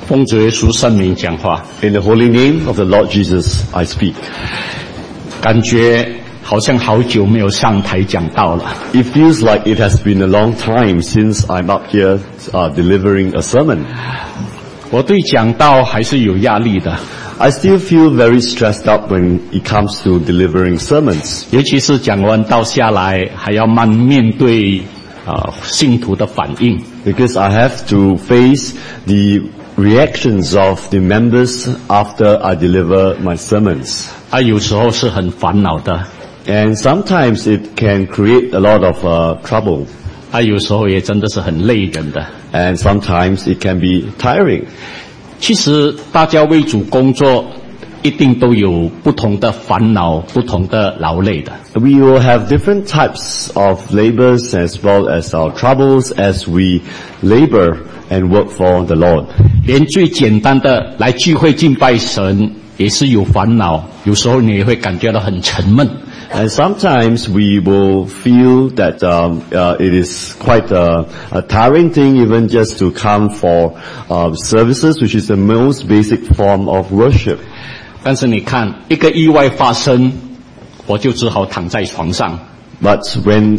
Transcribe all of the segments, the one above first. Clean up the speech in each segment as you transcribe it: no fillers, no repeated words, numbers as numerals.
奉主耶稣圣名讲话， In the holy name of the Lord Jesus, I speak. 感觉好像好久没有上台讲道了。 It feels like it has been a long time since I'm up here delivering a sermon. 我对讲道还是有压力的， I still feel very stressed out when it comes to delivering sermons, 尤其是讲完道下来，还要面对信徒的反应。 because I have to face the reactions of the members after I deliver my sermons. 有时候是很烦恼的， And sometimes it can create a lot of trouble. 有时候也真的是很累人的。 And sometimes it can be tiring. 其实大家为主工作，一定都有不同的烦恼、不同的劳累的。 We will have different types of labors as well as our troubles as we labor and work for the Lord. 连最简单的来聚会敬拜神也是有烦恼，有时候你也会感觉到很沉闷。 And sometimes we will feel that it is quite a tiring thing even just to come for services, which is the most basic form of worship. 但是你看，一个意外发生，我就只好躺在床上。 But when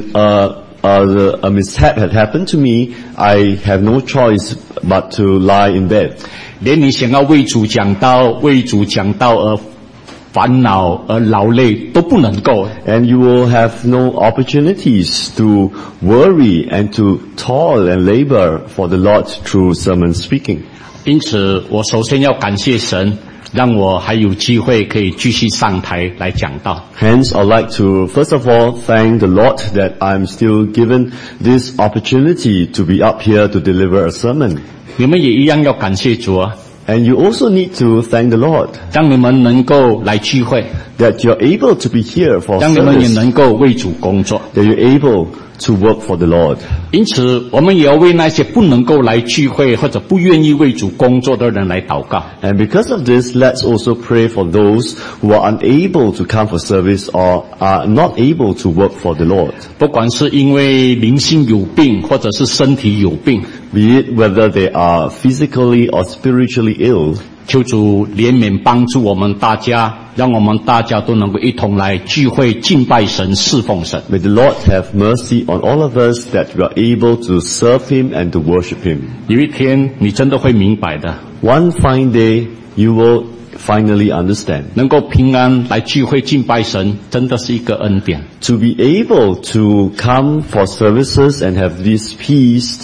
a mishap had happened to me, I have no choice but to lie in bed. 连你想要为主讲道而烦恼而劳累都不能够。 And you will have no opportunities to worry and to toil and labor for the Lord through sermon speaking. 因此，我首先要感谢神，让我还有机会可以继续上台来讲道。 Hence, I'd like to first of all thank the Lord that I'm still given this opportunity to be up here to deliver a sermon. 你们也一样要感谢主啊， And you also need to thank the Lord 让你们能够来聚会， that you're able to be here for 让你们也 service, 能够为主工作。 that you're able to work for the Lord. 因此，我们也要为那些不能够来聚会或者不愿意为主工作的人来祷告。 And because of this, let's also pray for those who are unable to come for service or are not able to work for the Lord. 不管是因为灵性有病，或者是身体有病， Be it whether they are physically or spiritually ill, 求主怜悯帮助我们大家，让我们大家都能够一同来聚会敬拜神、侍奉神。 may the Lord have mercy on all of us that we are able to serve Him and to worship Him. 有一天，你真的会明白的， One fine day, you will finally understand. 能够平安来聚会敬拜神，真的是一个恩典。 To be able to come for services and have this peace,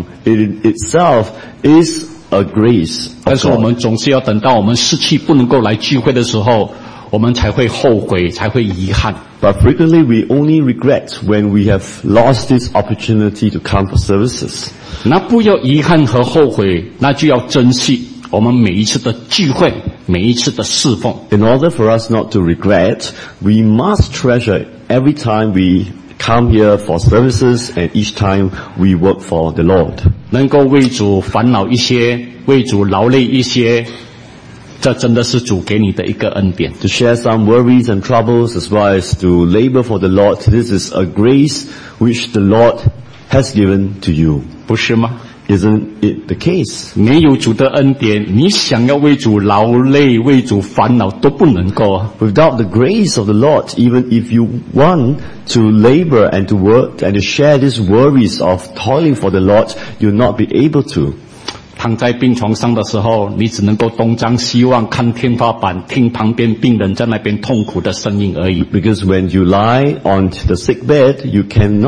it itself is a grace 但 of 是我们 God. 总是要等到我们失去不能够来聚会的时候，我们才会后悔，才会遗憾。 But frequently we only regret when we have lost this opportunity to come for services. 那不要遗憾和后悔，那就要珍惜我们每一次的聚会，每一次的侍奉。 In order for us not to regret, we must treasure every time we come here for services and each time we work for the Lord. 能够为主烦恼一些，为主劳累一些，这真的是主给你的一个恩典。 To share some worries and troubles as well as to labor for the Lord, this is a grace which the Lord has given to you. 不是吗？ Isn't it the case? 没有主的恩典，你想要为主劳累、为主烦恼都不能够啊。 Without the grace of the Lord, even if you want to labor and to work and to share these worries of toiling for the Lord, you'll not be able to. 躺在病床上的时候，你只能够东张西望，看天花板，听旁边病人在那边痛苦的声音而已。 Because when you lie on the sick bed, you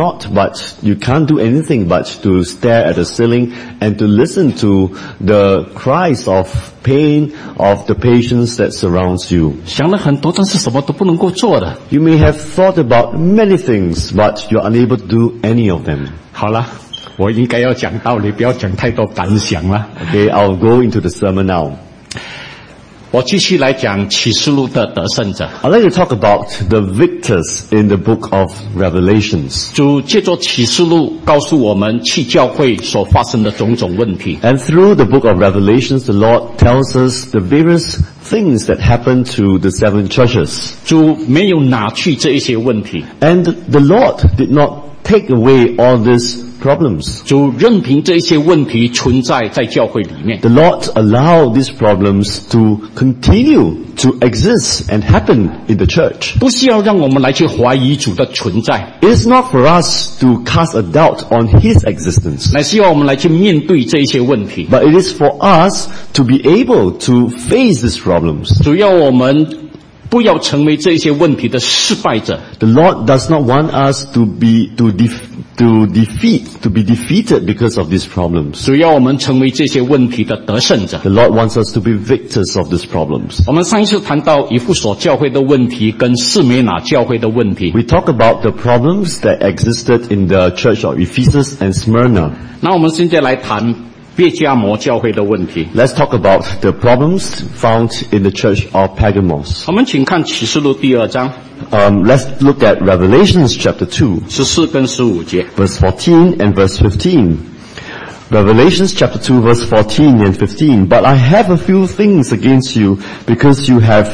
can't do anything but to stare at the ceiling and to listen to the cries of pain of the patients that surrounds you. 想了很多，但是什么都不能够做的。 You may have thought about many things, but you're unable to do any of them. 好了，我应该要讲道理，不要讲太多感想了。 Okay, I'll go into the sermon now. 我继续来讲启示录的得胜者。 I'd like to talk about the victors in the book of Revelations. 主借着启示录告诉我们去教会所发生的种种问题。 And through the book of Revelations, the Lord tells us the various things that happen to the seven churches. 主没有拿去这一些问题， And the Lord did not take away all these problems. 主任凭这些问题存在在教会里面。 The Lord allowed these problems to continue to exist and happen in the church. 不是要让我们来去怀疑主的存在， It is not for us to cast a doubt on His existence, 乃是要我们来去面对这一些问题。 but it is for us to be able to face these problems. 主要我们不要成为这些问题的失败者， The Lord does not want us to be defeated because of these problems. 主要我们成为这些问题的得胜者。 The Lord wants us to be victors of these problems. 我们上一次谈到以弗所教会的问题跟士美拿教会的问题， We talk about the problems that existed in the church of Ephesus and Smyrna. 那我们现在来谈别迦摩教会的问题。 Let's talk about the problems found in the church of Pergamos. 我们请看启示录第2章 Let's look at Revelations chapter 2, 14跟15节。 verse 14 and verse 15. Revelations chapter 2 verse 14 and 15. But I have a few things against you, because you have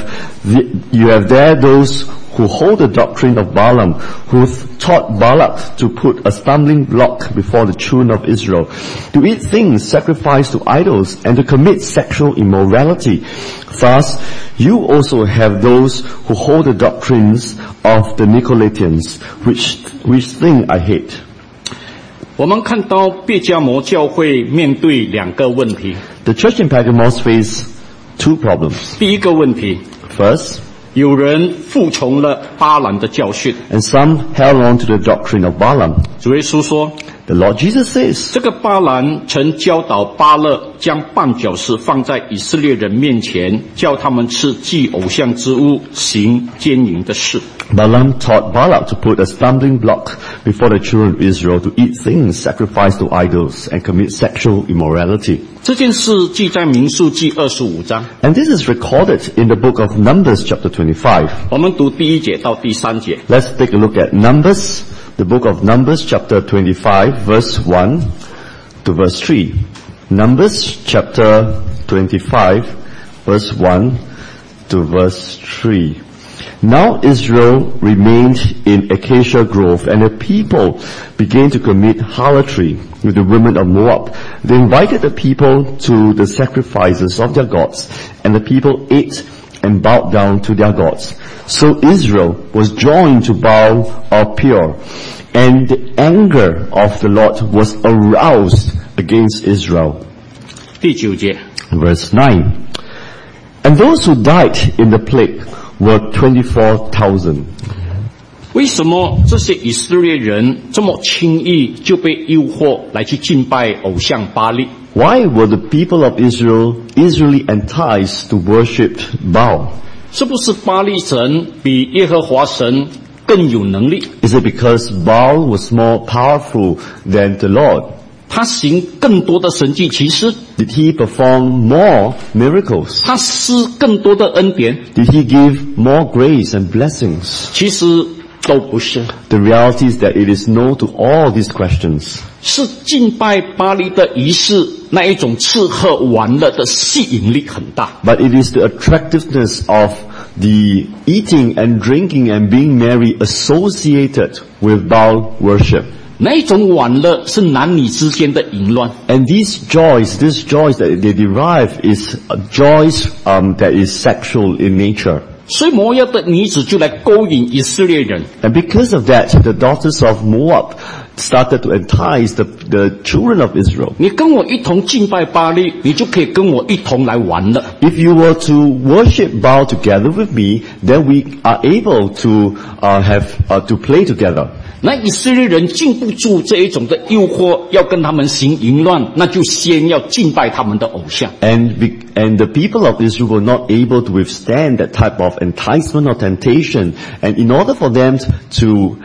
there those who hold the doctrine of Balaam, who taught Balak to put a stumbling block before the children of Israel, to eat things sacrificed to idols, and to commit sexual immorality. Thus, you also have those who hold the doctrines of the Nicolaitans, which thing I hate. 我们看到别迦摩教会面对2个问题。 The church in Pergamos faced two problems. 第一个问题， First, 有人服从了巴兰的教训。 and some held on to the doctrine of Balaam. 主耶稣说， The Lord Jesus says, 这个巴兰曾教导巴勒将绊脚石放在以色列人面前，叫他们吃祭偶像之物，行奸淫的事。 Balaam taught Balak to put a stumbling block before the children of Israel, to eat things sacrificed to idols and commit sexual immorality. 这件事记在民数记25章， And this is recorded in the book of Numbers chapter 25. 我们读第1节到第3节。 Let's take a look at Numbers, the book of Numbers chapter 25 verse 1 to verse 3. Numbers chapter 25 verse 1 to verse 3. Now Israel remained in Acacia Grove, and the people began to commit harlotry with the women of Moab. They invited the people to the sacrifices of their gods, and the people ate and bowed down to their gods. So Israel was joined to Baal of Peor, and the anger of the Lord was aroused against Israel. 第9节， Verse 9. And those who died in the plague were 24,000. 为什么这些以色列人这么轻易就被诱惑来去敬拜偶像巴力？ Why were the people of Israel easily enticed to worship Baal? 是不是巴力神比耶和华神更有能力？ Is it because Baal was more powerful than the Lord? 他行更多的神迹奇事， Did he perform more miracles? 他施更多的恩典， Did he give more grace and blessings? 其实都不是。 The reality is that it is no to all these questions. 是敬拜巴力的仪式那一种吃喝玩乐的吸引力很大。 But it is the attractiveness of the eating and drinking and being merry associated with Baal worship. 那一种玩乐是男女之间的淫乱， And these joys that they derive is joys that is sexual in nature. 所以摩押的女子就来勾引以色列人。 And because of that, the daughters of Moab started to entice the children of Israel. 你跟我一同敬拜巴力，你就可以跟我一同来玩乐。 If you were to worship Baal together with me, then we are able to to play together. 那以色列人禁不住这一种的诱惑，要跟他们行淫乱，那就先要敬拜他们的偶像。 And the people of Israel were not able to withstand that type of enticement or temptation. And in order for them to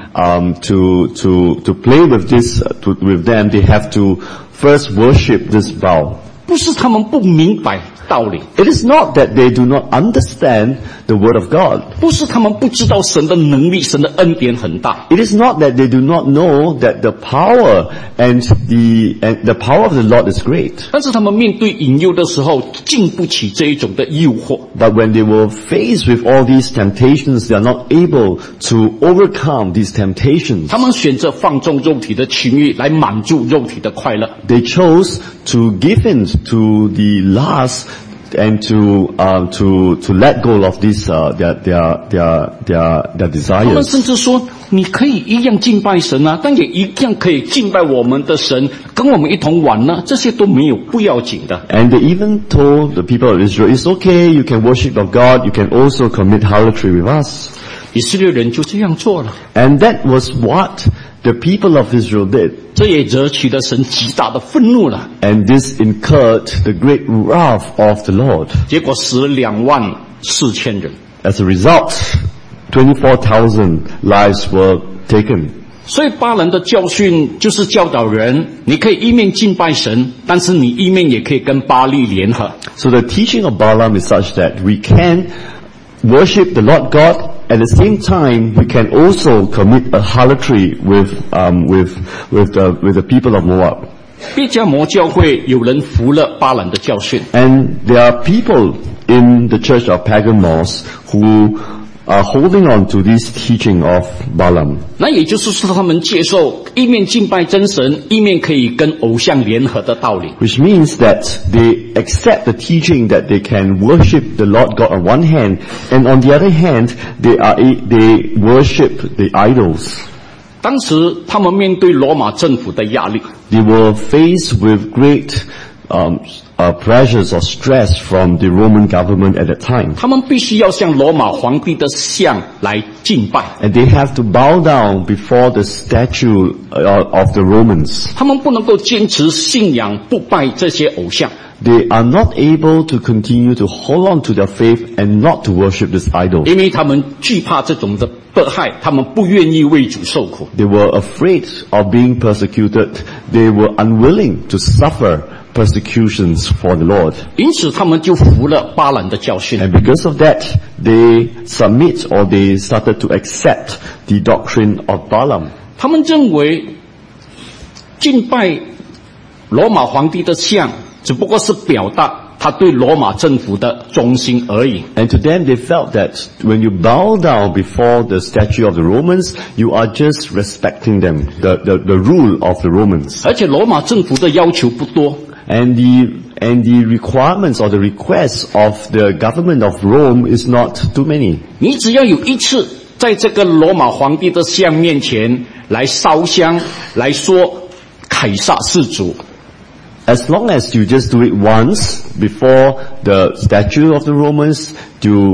play with this with them, they have to first worship this Baal. 不是他们不明白， 道理， It is not that they do not understand the word of God. 不是他们不知道神的能力、神的恩典很大， It is not that they do not know that the power and the power of the Lord is great. 但是他们面对引诱的时候，经不起这一种的诱惑。 But when they were faced with all these temptations, they are not able to overcome these temptations. 他们选择放纵肉体的情欲来满足肉体的快乐。 They chose to give in to the lust and to let go of these their 他们 desires. 甚至说，你可以一样敬拜神啊，但也一样可以敬拜我们的神，跟我们一同玩呢，这些都没有不要紧的。 And they even told the people of Israel, it's okay, you can worship of God, you can also commit harlotry with us. 以色列人就这样做了， And that was what the people of Israel did. 这也惹起了神极大的愤怒了。 And this incurred the great wrath of the Lord. 结果死24000人。 As a result, 24,000 lives were taken. 所以巴兰的教训就是教导人，你可以一面敬拜神，但是你一面也可以跟巴力联合。 So the teaching of Balaam is such that we can worship the Lord God. At the same time, we can also commit a harlotry with the people of Moab. 别迦摩教会有人服了巴兰的教训， And there are people in the church of Pergamos who are holding on to this teaching of Balaam. 那也就是说他们接受一面敬拜真神，一面可以跟偶像联合的道理。 Which means that they accept the teaching that they can worship the Lord God on one hand, and on the other hand, they worship the idols. 当时他们面对罗马政府的压力， They were faced with great pressures or stress from the Roman government at that time. 他们必须要向罗马皇帝的像来敬拜， And they have to bow down before the statue of the Romans. 他们不能够坚持信仰不拜这些偶像。 They are not able to continue to hold on to their faith and not to worship this idol. 因为他们惧怕这种的迫害，他们不愿意为主受苦。 They were afraid of being persecuted. They were unwilling to suffer persecutions for the Lord. 因此他们就服了巴兰的教训。 And because of that, they submit or they started to accept the doctrine of Balaam. 他们认为敬拜罗马皇帝的像只不过是表达他对罗马政府的忠心而已。 And to them, they felt that when you bow down before the statue of the Romans, you are just respecting them, the rule of the Romans. 而且罗马政府的要求不多， And the requirements or the requests of the government of Rome is not too many. 你只要有一次在这个罗马皇帝的像面前来烧香，来说凯撒是主， As long as you just do it once before the statue of the Romans, to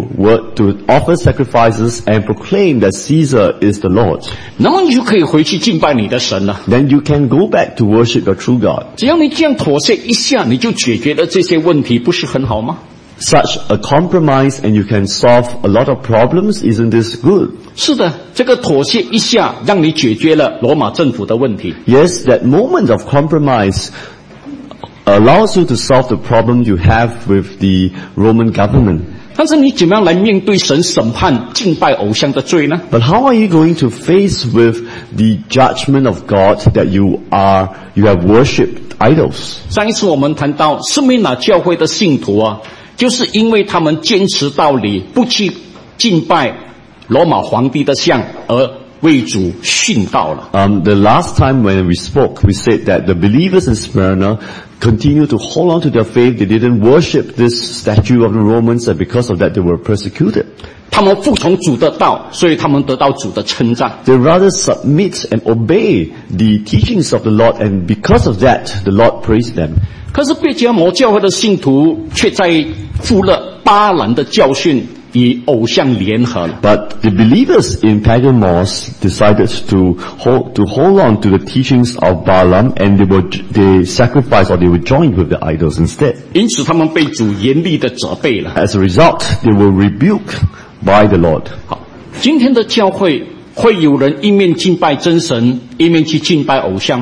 offer sacrifices and proclaim that Caesar is the Lord, 那么你就可以回去敬拜你的神了。 then you can go back to worship your true God. 只要你这样妥协一下，你就解决了这些问题，不是很好吗？ Such a compromise and you can solve a lot of problems, isn't this good? 是的，这个妥协一下，让你解决了罗马政府的问题。 Yes, that moment of compromise allows you to solve the problem you have with the Roman government. 但是你怎么样来面对神审判敬拜偶像的罪呢？ But how are you going to face with the judgment of God that you have worshipped idols? 上一次我们谈到斯米纳教会的信徒啊，就是因为他们坚持道理，不去敬拜罗马皇帝的像，而为主殉道了。 The last time when we spoke, we said that the believers in Smyrna continued to hold on to their faith. They didn't worship this statue of the Romans, and because of that, they were persecuted. 他们服从主的道，所以他们得到主的称赞。 They rather submit and obey the teachings of the Lord, and because of that, the Lord praised them. 可是别迦摩教会的信徒却在服了巴兰的教训，与偶像联合了。 But the believers in Pergamos decided to hold on to the teachings of Balaam, and they sacrificed or they would join with the idols instead. 因此他们被主严厉的责备了。 As a result, they were rebuked by the Lord. 好，今天的教会会有人一面敬拜真神，一面去敬拜偶像吗？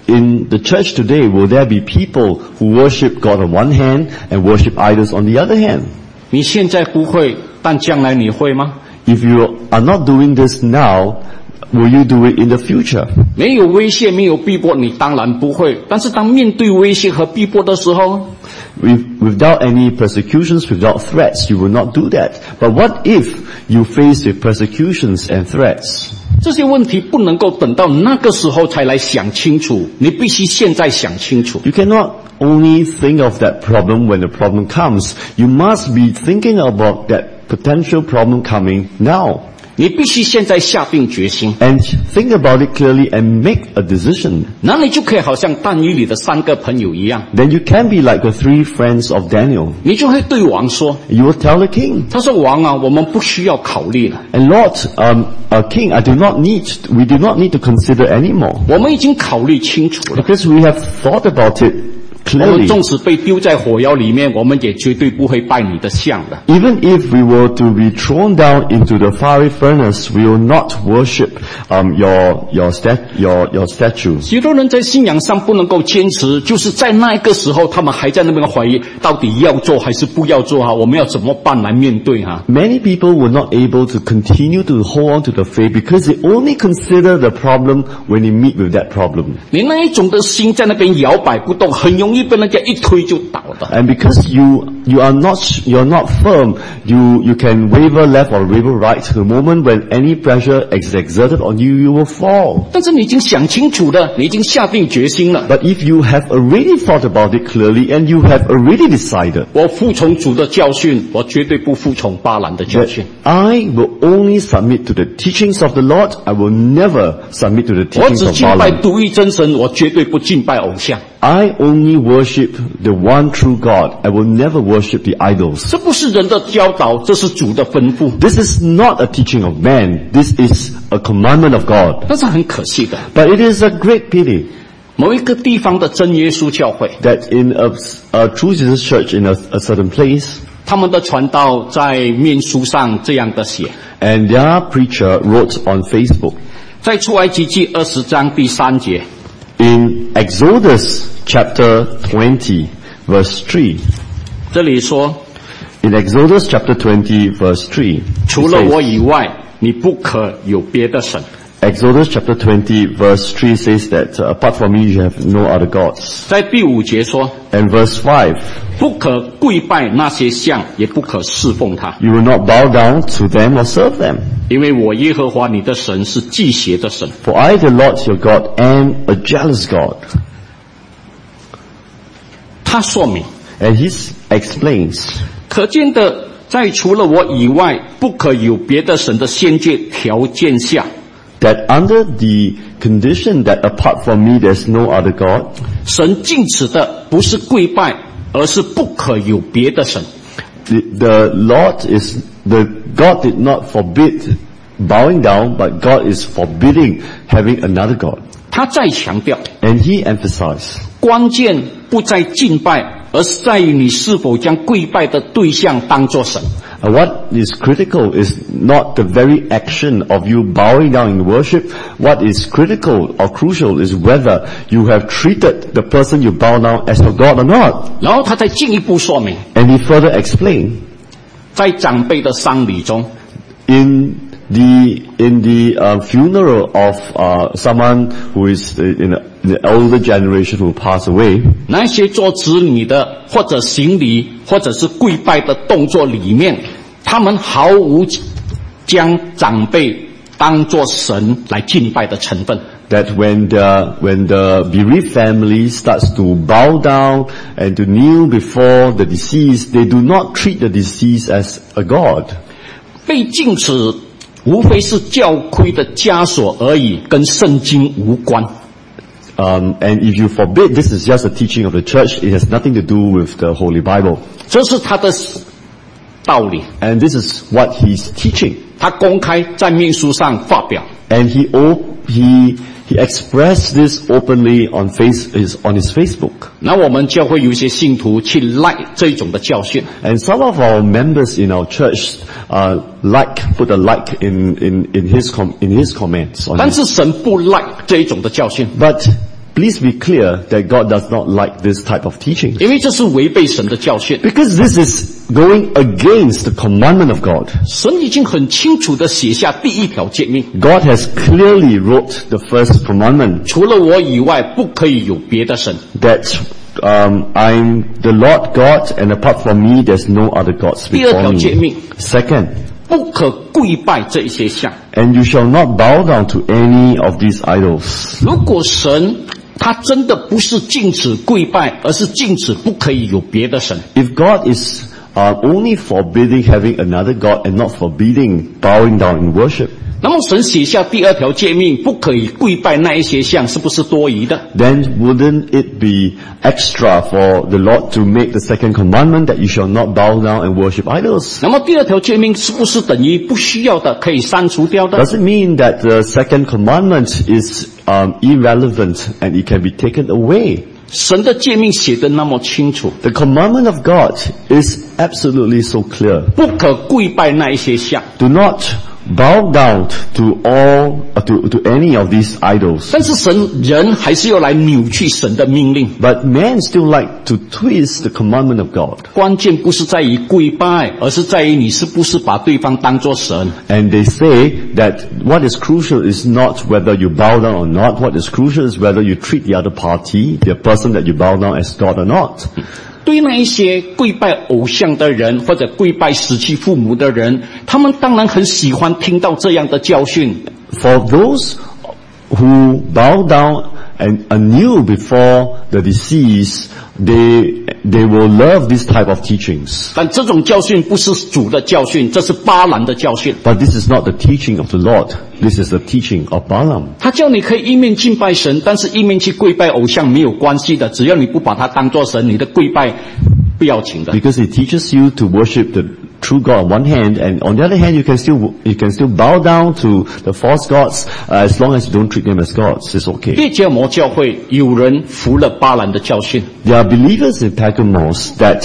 in the church today, will there be people who worship God on one hand and worship idols on the other hand? 你现在不会，但将来你会吗？ If you are not doing this now, will you do it in the future? 没有威胁，没有逼迫，你当然不会。但是当面对威胁和逼迫的时候， Without any persecutions, without threats, you will not do that. But what if you face with persecutions and threats? 这些问题不能够等到那个时候才来想清楚，你必须现在想清楚。 You cannot only think of that problem when the problem comes. You must be thinking about that potential problem coming now. 你必须现在下定决心， And think about it clearly and make a decision. 那你就可以好像但以理的3个朋友一样， Then you can be like the 3 friends of Daniel. 你就会对王说， You will tell the king, 他说王啊，我们不需要考虑了， and Lord, King, we do not need to consider anymore. 我们已经考虑清楚了。 Because we have thought about it 我们 clearly. 纵使被丢在火窑里面，我们也绝对不会拜你的像的。 Even if we were to be thrown down into the fiery furnace, we will not worship your statue. 许多人在信仰上不能够坚持，就是在那个时候，他们还在那边怀疑，到底要做还是不要做啊？我们要怎么办来面对啊？ Many people were not able to continue to hold on to the faith because they only consider the problem when they meet with that problem. 你那一种的心在那边摇摆不动，很容易被人家一推就倒的。 And because you're not firm, you can waver left or waver right. The moment when any pressure is exerted on you, you will fall. 但是你已经想清楚了，你已经下定决心了。 But if you have already thought about it clearly and you have already decided 我服从主的教训，我绝对不服从巴兰的教 that 训。 I will only submit to the teachings of the Lord, I will never submit to the 我 teachings 只 of 敬拜 Balaam. 独一真神，我绝对不敬拜偶像。 I only worship the one true God. I will never worship the idols. 这不是人的教导，这是主的吩咐。 This is not a teaching of man. This is a commandment of God. 但是很可惜的， But it is a great pity 某一个地方的真耶稣教会， that in a true Jesus church in a certain place, 他们的传道在面书上这样的写， and their preacher wrote on Facebook, 在出埃及记20章第3节， in Exodus chapter 20 verse 3, 这里说， in Exodus chapter 20 verse 3, 除了我以外，你不可有别的神。 Exodus chapter 20 verse 3 says that apart from me you have no other gods. 在第5节说， And verse 5, 不可跪拜那些像，也不可侍奉他， you will not bow down to them or serve them. 因为我耶和华你的神是忌邪的神。 For I, the Lord your God, am a jealous God. 他说明， And he explains 可见的，在除了我以外不可有别的神的先决条件下， that under the condition that apart from me there's no other God, 神禁止的不是跪拜，而是不可有别的神。 the God did not forbid bowing down, but God is forbidding having another God. 他再强调， And he emphasized 关键不在敬拜，而是在于你是否将跪拜的对象当作神。 what is critical is not the very action of you bowing down in worship. What is critical or crucial is whether you have treated the person you bow down as a God or not. 然后他再进一步说明， And he further explained 在长辈的丧礼中， in the funeral of someone who is in the older generation who passed away, 那些做子女的或者行礼或者是跪拜的动作里面，他们毫无将长辈当作神来敬拜的成分。 that when the bereaved family starts to bow down and to kneel before the deceased, they do not treat the deceased as a god. 被禁止无非是教规的枷锁而已，跟圣经无关。 And if you forbid, this is just a teaching of the church. It has nothing to do with the Holy Bible. 这是他的道理， And this is what he's teaching. 他公开在面书上发表。 And he expressed this openly on his Facebook. 那我们教会有一些信徒去赖这种的教训， And some of our members in our church put a like in his comments on 但 it. 是神不赖这一种的教训。 But please be clear that God does not like this type of teaching. 因为这是违背神的教训。 Because this is going against the commandment of God. 神已经很清楚地写下第一条诫命， God has clearly wrote the first commandment 除了我以外，不可以有别的神。 that I'm the Lord God, and apart from me, there's no other gods 第二 before 条诫 me. 命， Second, 不可跪拜这一些像。 and you shall not bow down to any of these idols. 如果神他真的不是禁止跪拜，而是禁止不可以有别的神， If God is only forbidding having another God and not forbidding bowing down in worship, 那么神写下第二条诫命，不可以跪拜那一些像，是不是多余的？ then wouldn't it be extra for the Lord to make the second commandment that you shall not bow down and worship idols? 那么第二条诫命是不是等于不需要的，可以删除掉的？ Does it mean that the second commandment is irrelevant and it can be taken away? 神的诫命写得那么清楚， The commandment of God is absolutely so clear. 不可跪拜那一些像。 Do not bow down to any of these idols. 但是人还是要来扭曲神的命令。 But men still like to twist the commandment of God. 关键不是在于跪拜，而是在于你是不是把对方当作神。 And they say that what is crucial is not whether you bow down or not. What is crucial is whether you treat the other party, the person that you bow down, as God or not. 对那一些跪拜偶像的人，或者跪拜死去父母的人，他们当然很喜欢听到这样的教训。 For those who bow down and anew before the deceased, they will love this type of teachings. 但这种教训不是主的教训，这是巴兰的教训。 But this is not the teaching of the Lord. This is the teaching of Balaam. 他叫你可以一面敬拜神，但是一面去跪拜偶像没有关系的，只要你不把它当作神，你的跪拜不要紧的。 Because it teaches you to worship the true God on one hand, and on the other hand, you can still bow down to the false gods as long as you don't treat them as gods. It's okay. 别迦摩教会有人服了巴兰的教训， There are believers in Pergamos that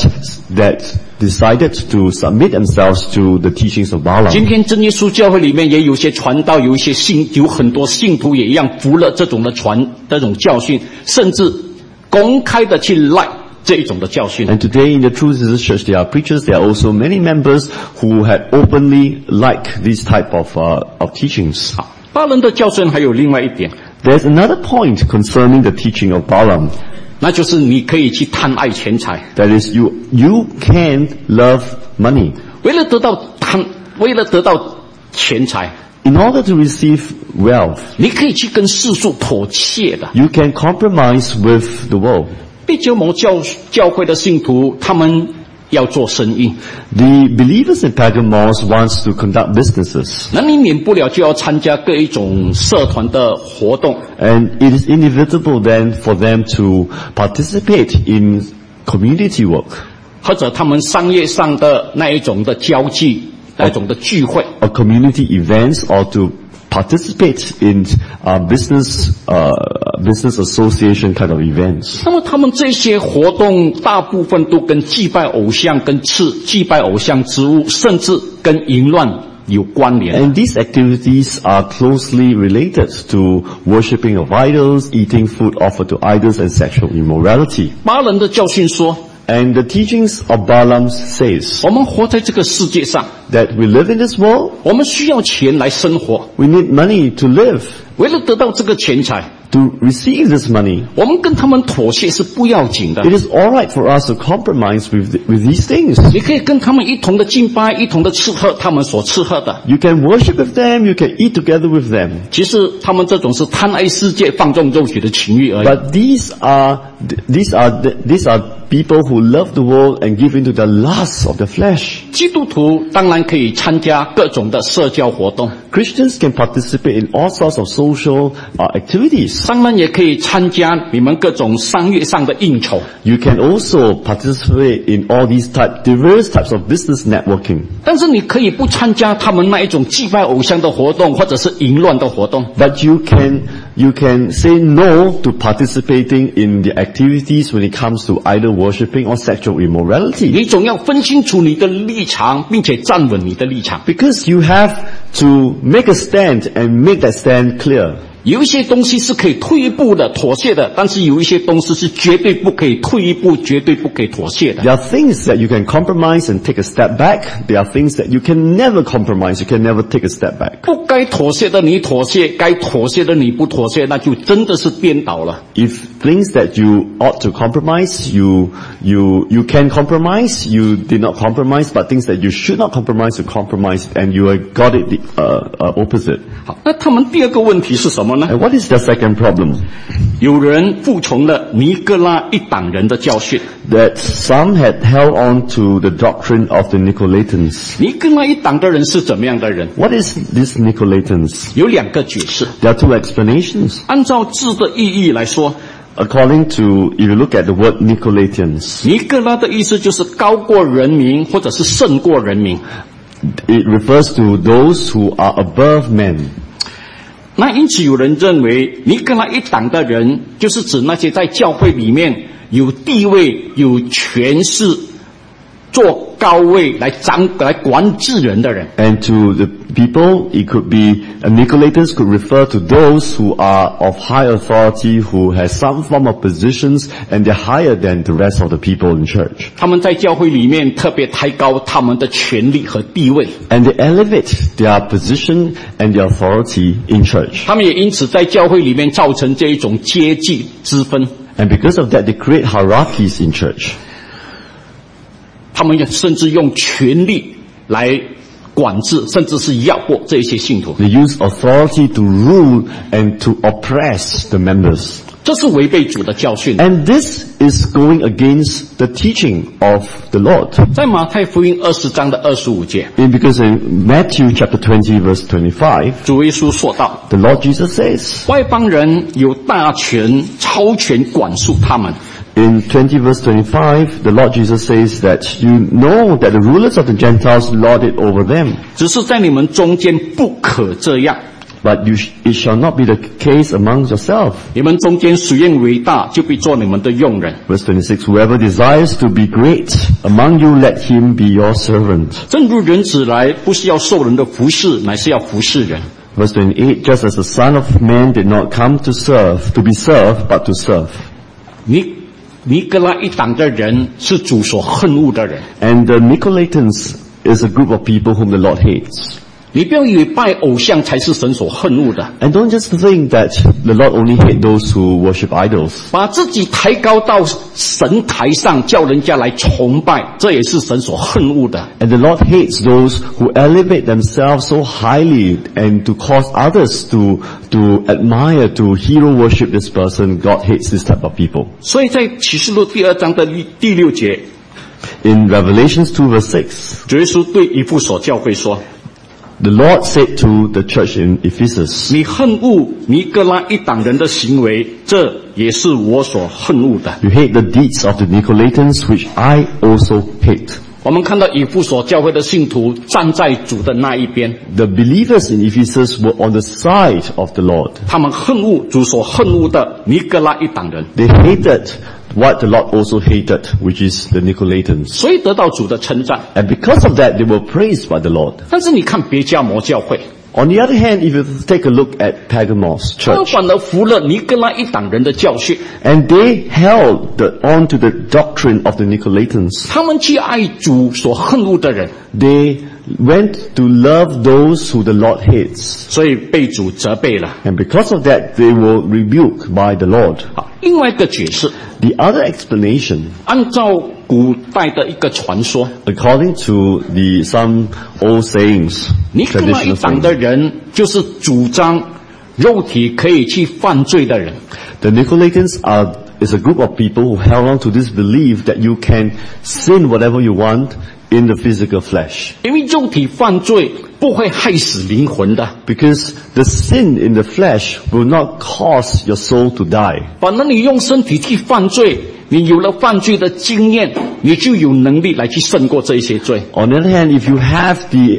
decided to submit themselves to the teachings of Balaam. 今天真耶稣教会里面也有些传道，有很多信徒也一样服了这种教训，甚至公开的去赖这一种的教训。 And today in the True Jesus Church, there are preachers, there are also many members who had openly liked this type of teachings. 好，巴兰的教训还有另外一点， There's another point concerning the teaching of Balaam. 那就是你可以去贪爱钱财， That is, you can love money. 为了得到钱财， In order to receive wealth, 你可以去跟世俗妥协的。 you can compromise with the world. 别迦摩教会的信徒，他们要做生意， The believers in Pergamos wants to conduct businesses. 那你免不了就要参加各一种社团的活动， And it is inevitable then for them to participate in community work 或者他们商业上的那一种的交际，那种的聚会。 or community events, or to participate in business association kind of events. 那么他们这些活动大部分都跟祭拜偶像、跟祭拜偶像之物，甚至跟淫乱有关联。 And these activities are closely related to worshipping of idols, eating food offered to idols, and sexual immorality. 巴兰的教训说， And the teachings of Balaam says 我们活在这个世界上， that we live in this world, 我们需要钱来生活， we need money to live. 为了得到这个钱财， To receive this money, 我们跟他们妥协是不要紧的。 it is alright for us to compromise with these things. 你可以跟他们一同的敬拜，一同的吃喝他们所吃喝的。 You can worship with them, you can eat together with them. 其实他们这种是贪爱世界、放纵肉体的情欲而已。 But these are people who love the world and give into the lusts of the flesh. 基督徒当然可以参加各种的社交活动， Christians can participate in all sorts of social activities. 当然也可以参加你们各种商业上的应酬。 You can also participate in all these diverse types of business networking. 但是你可以不参加他们那一种祭拜偶像的活动，或者是淫乱的活动。 But you can say no to participating in the activities when it comes to either worshipping or sexual immorality. 你总要分清楚你的立场，并且站稳你的立场。 Because you have to make a stand and make that stand clear. 有一些东西是可以退一步的妥协的，但是有一些东西是绝对不可以退一步，绝对不可以妥协的。 There are things that you can compromise and take a step back. There are things that you can never compromise. You can never take a step back. 不该妥协的你妥协，该妥协的你不妥协，那就真的是颠倒了。 If things that you ought to compromise, you can compromise. You did not compromise, but things that you should not compromise, you compromise, and you got it the opposite. 好，那他们第二个问题是什么呢？ And what is the second problem? 有人服从了尼哥拉一党人的教训。 That some had held on to the doctrine of the Nicolaitans. 尼哥拉一党的人是怎么样的人？ What is this Nicolaitans? 有两个解释。 There are two explanations. 按照字的意义来说， According to, if you look at the word Nicolaitans, 尼哥拉的意思就是高过人民，或者是胜过人民。 it refers to those who are above men. 那因此有人认为尼哥拉一党的人就是指那些在教会里面有地位、有权势、坐高位来管制人的人。 And to the people, it could be, Nicolaitans could refer to those who are of high authority, who has some form of positions, and they're higher than the rest of the people in church. 他们在教会里面特别抬高他们的权力和地位， And they elevate their position and their authority in church. 他们也因此在教会里面造成这一种阶级之分。 And because of that, they create hierarchies in church. 他们也甚至用权力来管制，甚至是压迫这些信徒。 They use authority to rule and to oppress the members. 这是违背主的教训。 And this is going against the teaching of the Lord. 在马太福音20章的25节， Because in Matthew chapter 20 verse 25, 主耶稣说道： the Lord Jesus says, 外邦人有大权、超权管束他们。 in 20 verse 25, the Lord Jesus says that you know that the rulers of the Gentiles lord it over them. 只是在你们中间不可这样。 But it shall not be the case among yourself. 你们中间谁愿为大，就必做你们的用人。 Verse 26, whoever desires to be great among you, let him be your servant. 正如人子来，不是要受人的服侍，乃是要服侍人。 Verse 28, just as the Son of Man did not come to be served, but to serve. 尼哥拉一党的人是主所恨恶的人。 And the Nicolaitans is a group of people whom the Lord hates. 你不要以为拜偶像才是神所恨恶的， And don't just think that the Lord only hates those who worship idols. 把自己抬高到神台上，叫人家来崇拜，这也是神所恨恶的。 And the Lord hates those who elevate themselves so highly and to cause others to admire, to hero worship this person. God hates this type of people. 所以在启示录2章的第6节， In Revelations 2 verse 6, 主耶稣对以弗所教会说： the Lord said to the church in Ephesus, 你恨恶尼哥拉一党人的行为，这也是我所恨恶的。 you hate the deeds of the Nicolaitans, which I also hate. 我们看到以弗所教会的信徒站在主的那一边， The believers in Ephesus were on the side of the Lord. 他们恨恶主所恨恶的尼哥拉一党人， They hated what the Lord also hated, which is the Nicolaitans. 所以得到主的称赞。 And because of that, they were praised by the Lord. 但是你看别迦摩教会， On the other hand, if you take a look at Pergamos 他们 church, 反而服了尼哥拉一党人的教训， and they held on to the doctrine of the Nicolaitans. 他们去爱主所恨恶的人， They went to love those who the Lord hates. 所以被主责备了。 And because of that, they were rebuked by the Lord. 好，另外一个解释， The other explanation, 按照古代的一个传说， according to some old sayings, 尼哥拉一 traditional 党 sayings, 的人就是主张肉体可以去犯罪的人。 the Nicolaitans is a group of people who held on to this belief that you can sin whatever you want in the physical flesh. 因为肉体犯罪不会害死灵魂的， Because the sin in the flesh will not cause your soul to die. 反正你用身体去犯罪，你有了犯罪的经验，你就有能力来去胜过这一些罪。 On the other hand, if you have the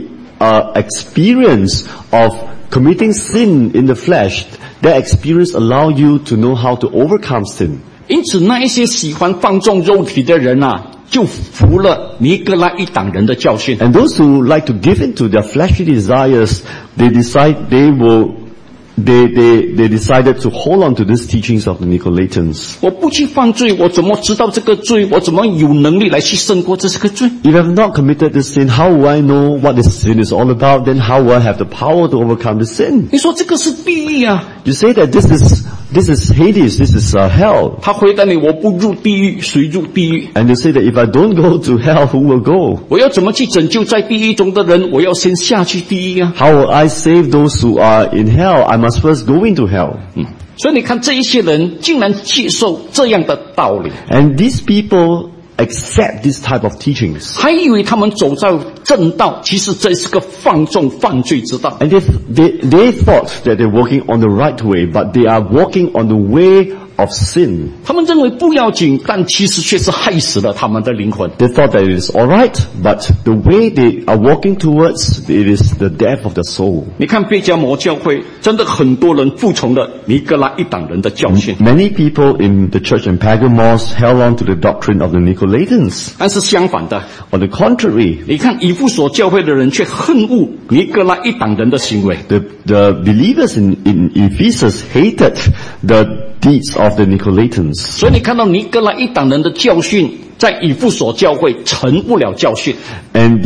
experience of committing sin in the flesh, that experience allow you to know how to overcome sin. 因此，那一些喜欢放纵肉体的人啊，就服了尼哥拉一党人的教训。 And those who like to give in to their fleshly desires, they decide they will they decided to hold on to these teachings of the Nicolaitans. 我不去犯罪，我怎么知道这个罪？我怎么有能力来去胜过这个罪？ If I've not committed the sin, how will I know what this sin is all about? Then how will I have the power to overcome the sin? 你说这个是地狱啊？ You say that this is Hades, this is hell. 他回答你：我不入地狱，谁入地狱？ And you say that if I don't go to hell, who will go? 我要怎么去拯救在地狱中的人？我要先下去地狱啊！ How will I save those who are in hell? I must first go into hell. 所以你看，这一些人竟然接受这样的道理， And these people accept this type of teachings. 还以为他们走在正道，其实这是个放纵犯罪之道。 And they thought that they're walking on the right way, but they are walking on the way of sin. 他们认为不要紧，但其实却是害死了他们的灵魂。 They thought that it is alright, but the way they are walking towards, it is the death of the soul. 你看贝加摩教会，真的很多人服从了尼格拉一党人的教训， Many people in the church in Pergamos held on to the doctrine of the Nicolaitans. 但是相反的， On the contrary, 你看以弗所教会的人却恨恶尼格拉一党人的行为。 the believers in Ephesus hated the deeds of the Nicolaitans. 所以你看到尼格拉一党人的教训，在以弗所教会成不了教训。 And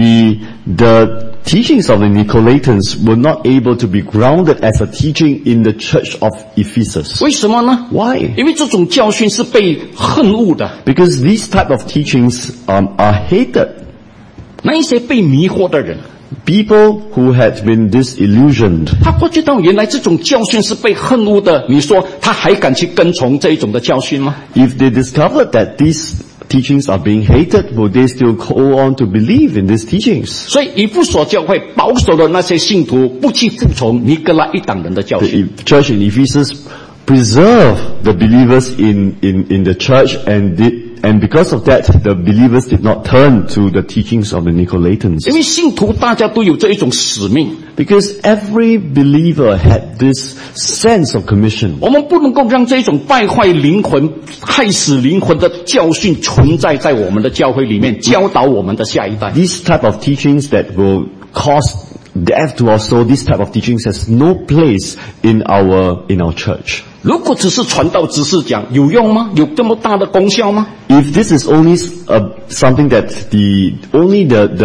the teachings of the Nicolaitans were not able to be grounded as a teaching in the church of Ephesus. 为什么呢？ Why? 因为这种教训是被恨恶的。 Because these type of teachings are hated. 那一些被迷惑的人， People who had been disillusioned, 他不知道原来这种教训是被恨恶的，你说他还敢去跟从这一种的教训吗？ if they discovered that these teachings are being hated, will they still go on to believe in these teachings? 所以以弗所教会保守的那些信徒不去服从尼格拉一党人的教训。 The church in Ephesus preserved the believers in the church, and because of that, the believers did not turn to the teachings of the 因 Nicolaitans. 为信徒大家都有这一种使命， Because every believer had this sense of commission. 我们不能够让这一种败坏灵魂、害死灵魂的教训存在在我们的教会里面，教导我们的下一代。 These type of teachings that will cause death to our soul, this type of teachings has no place in our church. 如果只是传道只是讲有用吗？有这么大的功效吗？ If this is only something that only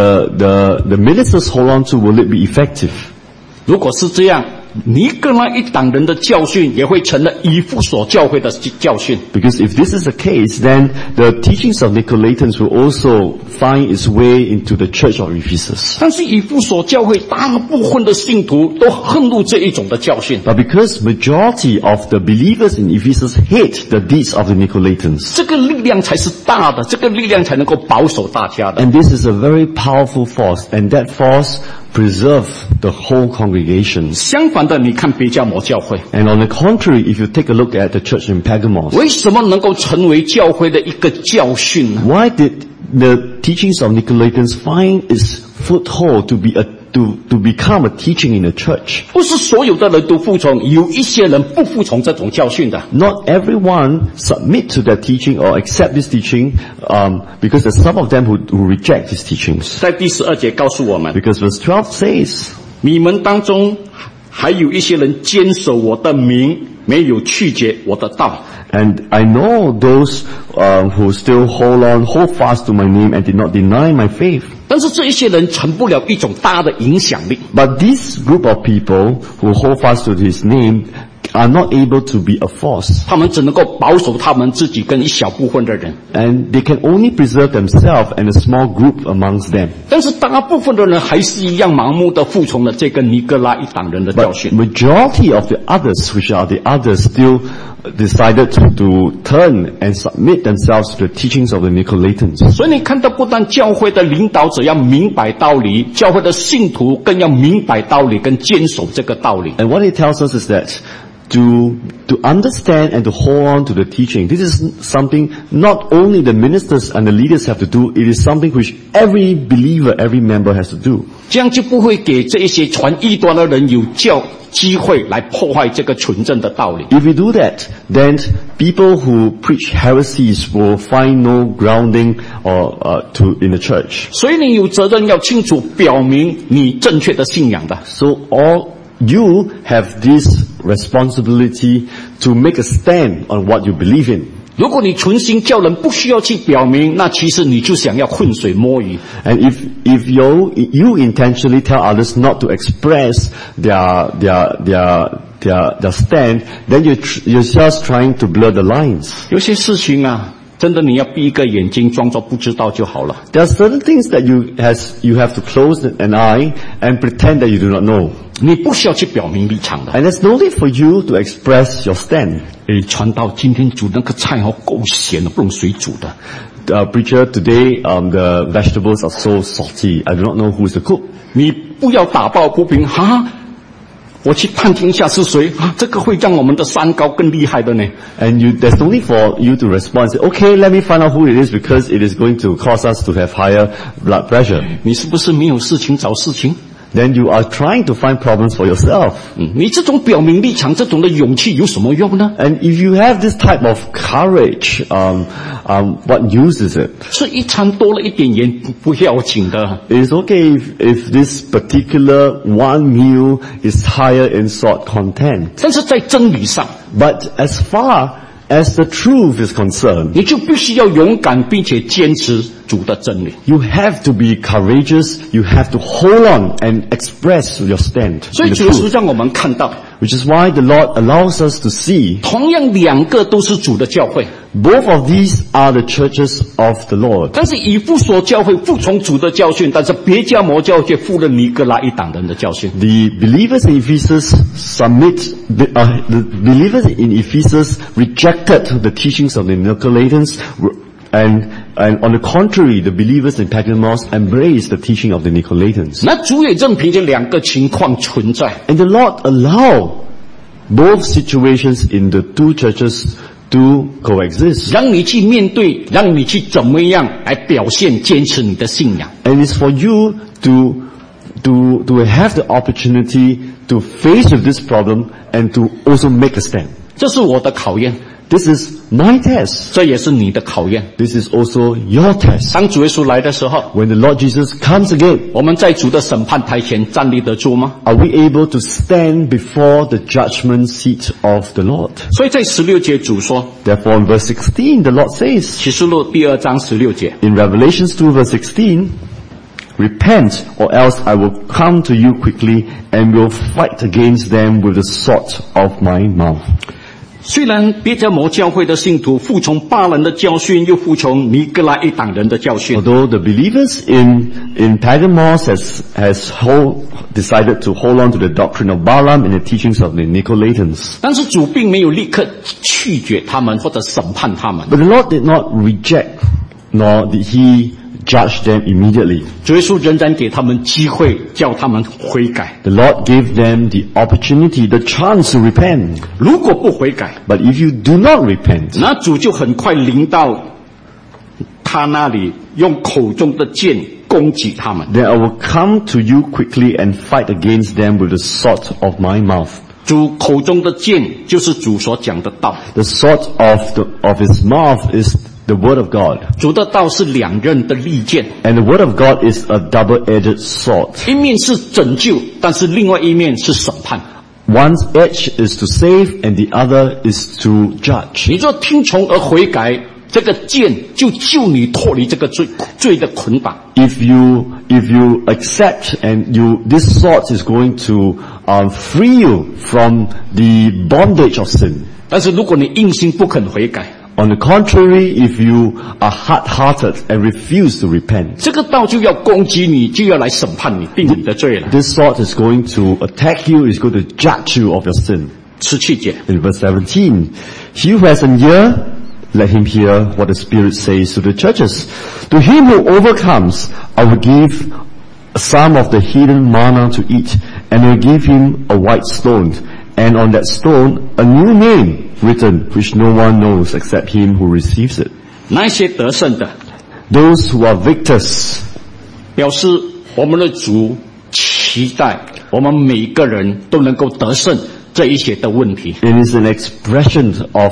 the ministers hold on to, will it be effective? 如果是这样，尼格拉一党人的教训也会成了以弗所教会的教训。 Because if this is the case, then the teachings of Nicolaitans will also find its way into the church of Ephesus. 但是以弗所教会大部分的信徒都恨恶这一种的教训， But because majority of the believers in Ephesus hate the deeds of the Nicolaitans, 这个力量才是大的，这个力量才能够保守大家的。 and this is a very powerful force, and that force preserve the whole congregation. 相反的，你看别加摩教会， And on the contrary, if you take a look at the church in Pergamos, 为什么能够成为教会的一个教训呢？ why did the teachings of Nicolaitans find its foothold to become a teaching in the church? 不是所有的人都服从，有一些人不服从这种教训的。 Not everyone submit to that teaching or accept this teaching, because there's some of them who reject these teachings. 在第12节告诉我们， Because verse 12 says, 你们当中还有一些人坚守我的名，没有曲解我的道。 and I know those who still hold fast to my name and did not deny my faith. 但是这一些人成不了一种大的影响力。 But this group of people who hold fast to his name are not able to be a force. 他们只能够保守他们自己跟一小部分的人， And they can only preserve themselves and a small group amongst them. 但是大部分的人还是一样盲目的服从了这个尼格拉一党人的教 But 训。 majority of the others, which are the others, still decided to turn and submit themselves to the teachings of the Nicolaitans. 所以你看到，不但教会的领导者要明白道理，教会的信徒更要明白道理，跟坚守这个道理。 And what it tells us is that to understand and to hold on to the teaching, this is something not only the ministers and the leaders have to do, it is something which every believer, every member has to do. 这样就不会给这一些传异端的人有机会来破坏这个纯正的道理。 If we do that, then people who preach heresies will find no grounding in the church. 所以你有责任要清楚表明你正确的信仰的。 So all you have this responsibility to make a stand on what you believe in. 如果你存心叫人不需要去表明，那其实你就想要浑水摸鱼。 And if you intentionally tell others not to express their stand, then you're just trying to blur the lines. 有些事情啊，真的你要闭一个眼睛，装作不知道就好了。 There are certain things that you have to close an eye and pretend that you do not know. 你不需要去表明立场的。 And there's no need for you to express your stand. 传道今天煮那个菜够咸了，不用水煮的。 Preacher, today the vegetables are so salty. I do not know who's the cook. 你不要打抱不平哈。我去探听一下是谁啊？这个会让我们的三高更厉害的呢。 And there's no need for you to respond. Say, okay, let me find out who it is because it is going to cause us to have higher blood pressure. 你是不是没有事情找事情？ Then you are trying to find problems for yourself. 你这种表明立场，这种的勇气有什么用呢？ And if you have this type of courage, what use is it? 是一餐多了一点盐不要紧的。 It's okay if this particular one meal is higher in salt content. 但是在真理上， But as far as the truth is concerned, 你就必须要勇敢并且坚持主的真理。 you have to be courageous. You have to hold on and express your stand. 所以 in 主 the 耶稣 truth. 让我们看到， Which is why the Lord allows us to see 同样两个都是主的教会， both of these are the churches of the Lord. 但是以弗所教会服从主的教训，但是别迦摩教会却服了尼格拉一党人的教训。 The believers in Ephesus the believers in Ephesus rejected the teachings of the Nicolaitans, and on the contrary, the believers in Pergamos embraced the teaching of the Nicolaitans. 那主也任凭这两个情况存在。 And the Lord allowed both situations in the two churches to coexist. 让你去面对，让你去怎么样来表现、坚持你的信仰。 And it's for you to have the opportunity to face with this problem and to also make a stand. 这是我的考验， This is my test. 这也是你的考验。 This is also your test. 当主耶稣来的时候， When the Lord Jesus comes again, 我们在主的审判台前站立得住吗？ are we able to stand before the judgment seat of the Lord? 所以在16节主说， Therefore, in verse 16, the Lord says, 启示录第2章16节， in Revelations 2 verse 16, repent or else I will come to you quickly and will fight against them with the sword of my mouth. 虽然别迦摩教会的信徒服从巴兰的教训，又服从尼格拉一党人的教训， Although the believers in Pergamos decided to hold on to the doctrine of Balaam and the teachings of the Nicolaitans. 但是主并没有立刻拒绝他们或者审判他们。 But the Lord did not reject, nor did He judge them immediately. 主耶稣仍然给他们机会，叫他们悔改。 The Lord gave them the opportunity, the chance to repent. 如果不悔改， But if you do not repent, 那主就很快临到他那里，用口中的剑攻击他们。 then I will come to you quickly and fight against them with the sword of my mouth. 主口中的剑就是主所讲的道， The sword of his mouth is the word of God. 主的道是两刃的利剑， And the word of God is a double-edged sword. 一面是拯救，但是另外一面是审判。 One's edge is to save and the other is to judge. 你若听从而悔改，这个剑就救你脱离这个罪的捆绑。 If you accept and this sword is going to free you from the bondage of sin. 但是如果你硬心不肯悔改， On the contrary, if you are hard-hearted and refuse to repent, 这个道就要攻击你，就要来审判你，定你的罪了。 this sword is going to attack you, is going to judge you of your sin. 17节， In verse 17, he who has an ear, let him hear what the Spirit says to the churches. To him who overcomes, I will give some of the hidden manna to eat, and I will give him a white stone, and on that stone a new name written, which no one knows except him who receives it. 那些得胜的， Those who are victors, 表示我们的主期待我们每个人都能够得胜， 这一些的问题。 It is an expression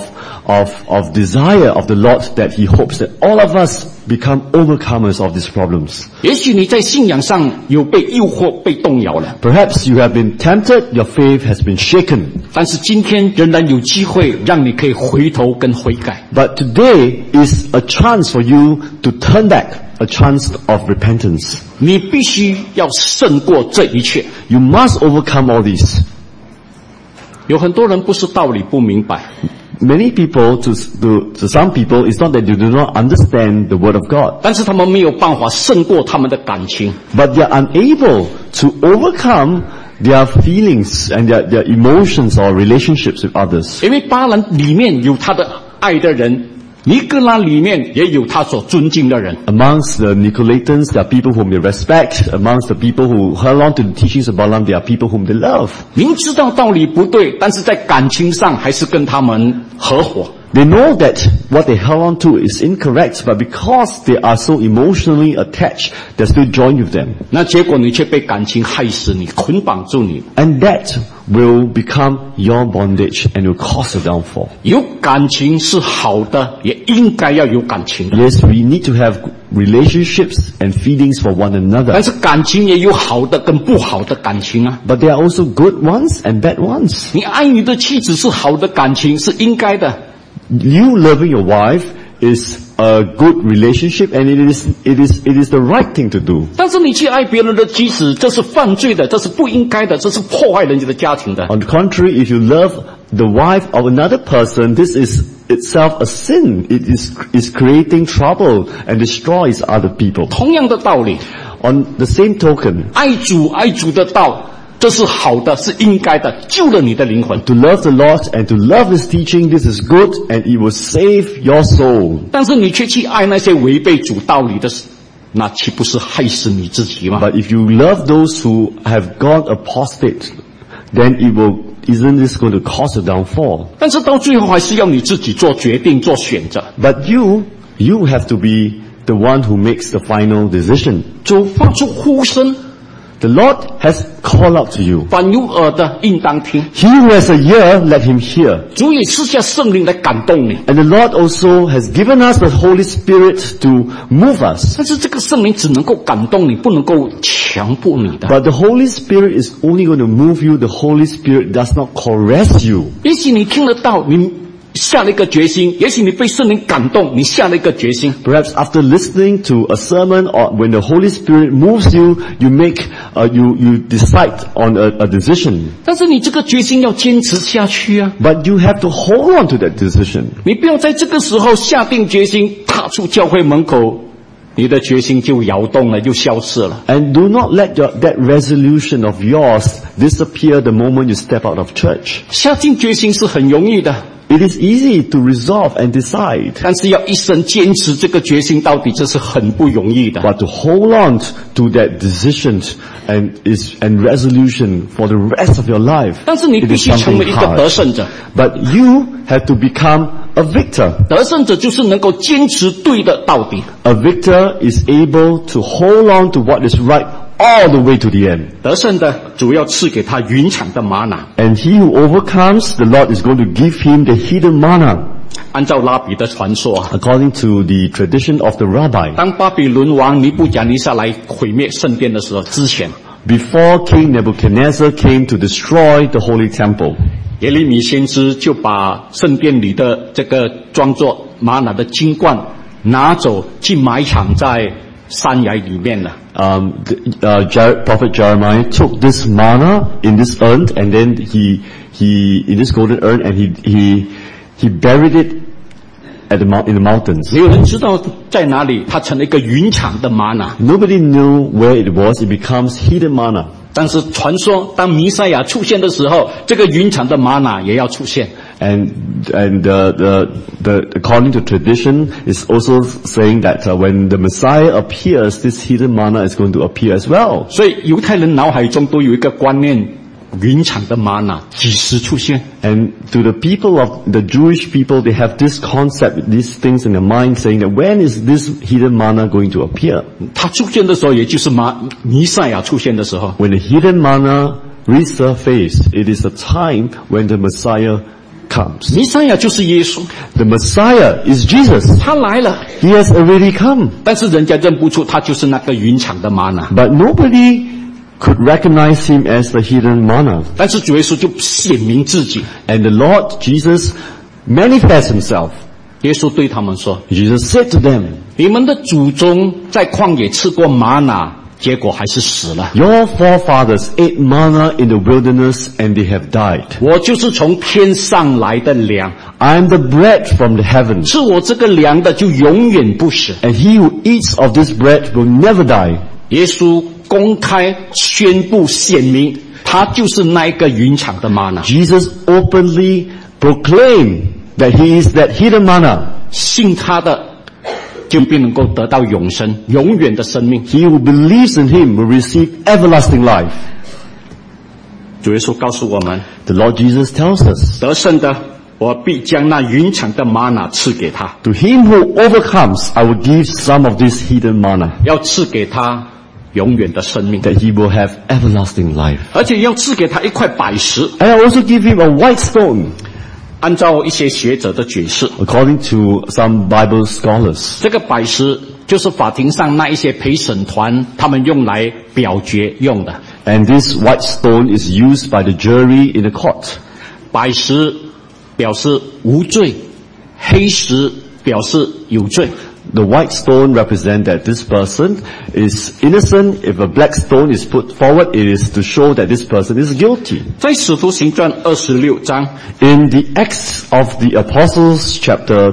of desire of the Lord that He hopes that all of us become overcomers of these problems. 也许你在信仰上有被诱惑、被动摇了， Perhaps you have been tempted, your faith has been shaken. 但是今天仍然有机会让你可以回头跟悔改。 But today is a chance for you to turn back, a chance of repentance. 你必须要胜过这一切。 You must overcome all these. 有很多人不是道理不明白， Many people, to some people, it's not that you do not understand the Word of God, 但是他们没有办法胜过他们的感情。 but they are unable to overcome their feelings and their emotions or relationships with others. 因为巴兰里面有他的爱的人，尼哥拉里面也有他所尊敬的人。 Amongst the Nicolaitans, there are people whom they respect. Amongst the people who hold on to the teachings of Balaam, there are people whom they love. 明知道道理不对，但是在感情上还是跟他们合伙。 They know that what they held on to is incorrect, but because they are so emotionally attached, they still join with them. 那结果你却被感情害死你，捆绑住你。 And that will become your bondage and will cause a downfall. 有感情是好的，也应该要有感情的。 Yes, we need to have relationships and feelings for one 但 another. 是感情也有好的跟不好的感情啊。 But there are also good ones and bad ones. 你爱你的妻子是好的感情，是应该的。 You loving your wife is a good relationship and it is the right thing to do. 但是你去爱别人的妻子，这是犯罪的，这是不应该的，这是破坏人家的家庭的。 On the contrary, if you love the wife of another person, this is itself a sin. It is creating trouble and destroys other people. 同样的道理， On the same token, 爱主的道，这是好的，是应该的，救了你的灵魂。 to love the Lord and to love His teaching, this is good and it will save your soul. 但是你却去爱那些违背主道理的事，那岂不是害死你自己吗？ But if you love those who have gone apostate, then isn't this going to cause a downfall? 但是到最后还是要你自己做决定、做选择。 But you have to be the one who makes the final decision. 主发出呼声， The Lord has called out to you. 凡有耳的应当听。 He who has a ear, let him hear. 主也赐下圣灵来感动你， And the Lord also has given us the Holy Spirit to move us. 但是这个圣灵只能够感动你，不能够强迫你的。 But the Holy Spirit is only going to move you. The Holy Spirit does not coerce you. 也许你听得到，你下了一个决心；也许你被圣灵感动，你下了一个决心。 Perhaps after listening to a sermon or when the Holy Spirit moves you, you decide on a decision. 但是你这个决心要坚持下去啊！ But you have to hold on to that decision. 你不要在这个时候下定决心，踏出教会门口，你的决心就摇动了，就消失了。 And do not let that resolution of yours disappear the moment you step out of church. 下定决心是很容易的， It is easy to resolve and decide. 但是要一生坚持这个决心到底，这是很不容易的。 But to hold on to that decision and resolution for the rest of your life, 但是你 it 必 is 须成 something 为一个得 hard. 胜者。 But you have to become a victor. 得胜者就是能够坚持对的到底。 A victor is able to hold on to what is right all the way to the end. 得胜的主要赐给他云彩的玛瑙。 And he who overcomes, the Lord is going to give him the hidden manna. 按照拉比的传说， According to the tradition of the rabbi, 当巴比伦王尼布甲尼撒来毁灭圣殿的时候，之前 before King Nebuchadnezzar came to destroy the holy temple, 耶利米先知就把圣殿里的这个装作玛瑙的金冠拿走，去埋藏在山崖里面了。 Prophet Jeremiah took this manna in this urn, and then he in this golden urn, and he buried it in the mountains. 没有人知道在哪里，它成了一个云长的玛瑙。 Nobody knew where it was. It becomes hidden manna. 但是传说，当弥赛亚出现的时候，这个云长的玛瑙也要出现。 And according to tradition, is also saying that when the Messiah appears, this hidden manna is going to appear as well. 所以犹太人脑海中都有一个观念：云长的玛瑙几时出现？ And to the people of the Jewish people, they have this concept, these things in their mind, saying that when is this hidden manna going to appear? 它出现的时候，也就是弥赛亚出现的时候。 When the hidden manna resurface. It is a time when the Messiah comes. 弥赛亚就是耶稣， The Messiah is Jesus. 他来了， He has already come. 但是人家认不出他就是那个云场的玛拿。 But nobody could recognize him as the hidden manna. 但是主耶稣就显明自己， And the Lord Jesus manifests himself. 耶稣对他们说 Jesus said to them, 你们的祖宗在旷野吃过玛拿，结果还是死了。 your forefathers ate manna in the wilderness and they have died. 我就是从天上来的粮， I am the bread from the heavens. 吃我这个粮的就永远不死。 And he who eats of this bread will never die. 耶稣公开宣布显明，他就是那一个云场的玛拿。 Jesus openly proclaimed that he is that hidden manna. 信他的就必能够得到永生，永远的生命。 He who believes in him will receive everlasting life. 主耶稣告诉我们， The Lord Jesus tells us, 得胜的，我必将那云场的玛拿赐给他， to him who overcomes, I will give some of this hidden manna, 要赐给他永远的生命， that he will have everlasting life. 而且要赐给他一块白石。 And I also give him a white stone. 按照一些学者的解释， According to some Bible scholars, 这个白石就是法庭上那一些陪审团他们用来表决用的。 and this white stone is used by the jury in the court. 白石表示无罪，黑石表示有罪。 The white stone represents that this person is innocent. If a black stone is put forward, it is to show that this person is guilty. 在使徒行传26章 In the Acts of the Apostles, chapter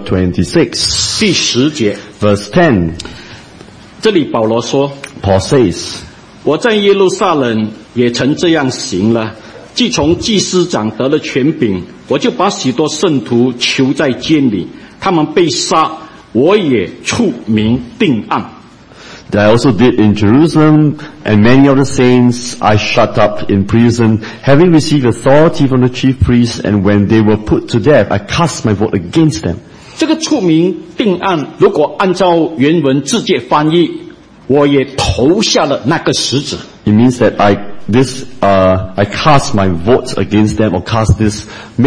26, 第10节， verse 10, 这里保罗说 Paul says, 我在耶路撒冷也曾这样行了，既从祭司长得了权柄，我就把许多圣徒囚在监里，他们被杀，我也处明定案。 that I also did in Jerusalem, and many of the saints I shut up in prison, having received authority from the chief priests, and when they were put to death, I cast my vote against them. 这个处明定案，如果按照原文字界翻译，我也投下了那个石子。 It means that I cast my vote against them, or cast this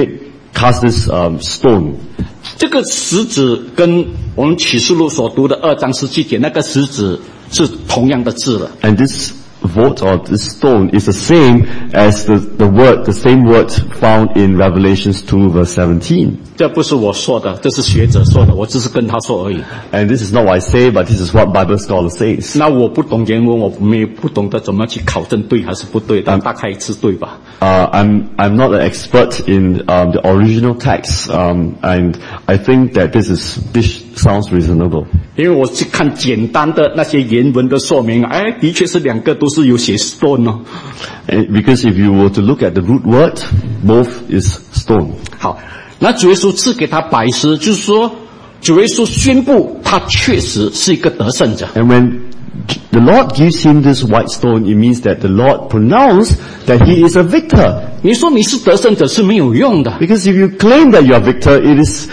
stone. 这个石子跟我们启示录所读的2章17节那个石子是同样的字了。 And this vote or this stone is the same as the same word found in Revelations 2 verse 17. 这不是我说的，这是学者说的，我只是跟他说而已。 And this is not what I say, but this is what Bible scholar says. 那我不懂原文，我不懂得怎么去考证对还是不对，但大概是对吧？ I'm not an expert in the original text, and I think that this sounds reasonable. 因为我去看简单的那些原文的说明，的确是两个都是有写 stone 哦。 Because if you were to look at the root word, both is stone. 好，那主耶稣赐给他白石，就是说主耶稣宣布他确实是一个得胜者。 And when the Lord gives him this white stone, it means that the Lord pronounced that he is a victor. 你说你是得胜者是没有用的， Because if you claim that you are victor, it is